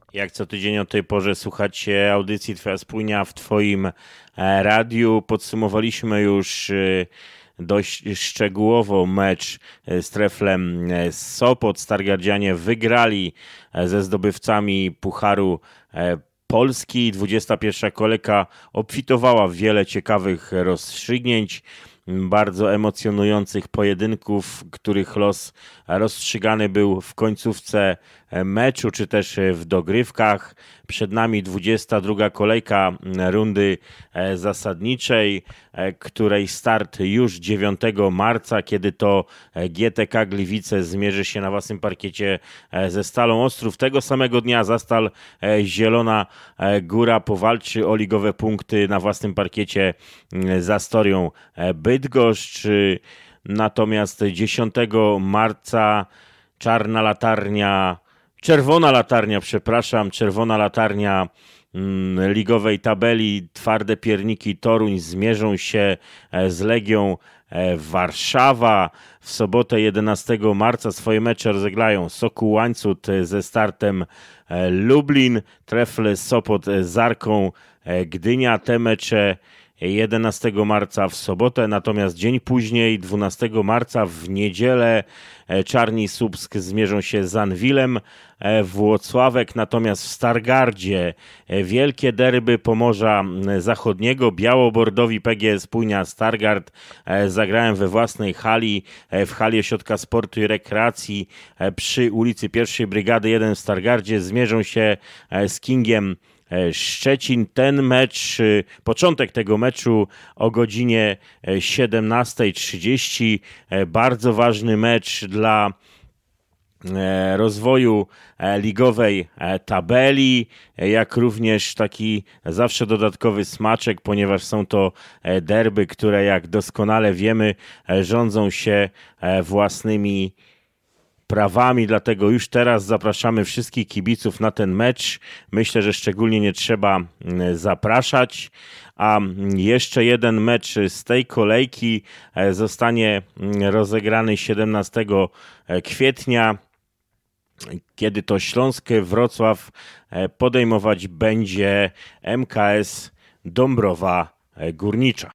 Jak co tydzień o tej porze słuchacie audycji Twoja Spójnia w Twoim radiu. Podsumowaliśmy już dość szczegółowo mecz z Treflem Sopot. Stargardzianie wygrali ze zdobywcami Pucharu Polski. 21. kolejka obfitowała w wiele ciekawych rozstrzygnięć, bardzo emocjonujących pojedynków, których los rozstrzygany był w końcówce meczu, czy też w dogrywkach. Przed nami 22. kolejka rundy zasadniczej, której start już 9 marca, kiedy to GTK Gliwice zmierzy się na własnym parkiecie ze Stalą Ostrów. Tego samego dnia za Stal Zielona Góra powalczy o ligowe punkty na własnym parkiecie z Astorią Bydgoszcz. Natomiast 10 marca Czerwona latarnia ligowej tabeli, Twarde Pierniki Toruń zmierzą się z Legią Warszawa. W sobotę 11 marca swoje mecze rozegrają Sokół Łańcut ze Startem Lublin, Trefl Sopot z Arką Gdynia. Te mecze 11 marca w sobotę, natomiast dzień później, 12 marca w niedzielę, Czarni Słupsk zmierzą się z Anwilem Włocławek, natomiast w Stargardzie wielkie derby Pomorza Zachodniego, białobordowi PGS Spójnia Stargard zagrałem we własnej hali, w hali Ośrodka Sportu i Rekreacji przy ulicy 1 Brygady 1 w Stargardzie, zmierzą się z Kingiem Szczecin. Ten mecz, początek tego meczu o godzinie 17:30. Bardzo ważny mecz dla rozwoju ligowej tabeli, jak również taki zawsze dodatkowy smaczek, ponieważ są to derby, które jak doskonale wiemy rządzą się własnymi prawami, dlatego już teraz zapraszamy wszystkich kibiców na ten mecz. Myślę, że szczególnie nie trzeba zapraszać. A jeszcze jeden mecz z tej kolejki zostanie rozegrany 17 kwietnia, kiedy to Śląsk Wrocław podejmować będzie MKS Dąbrowa Górnicza.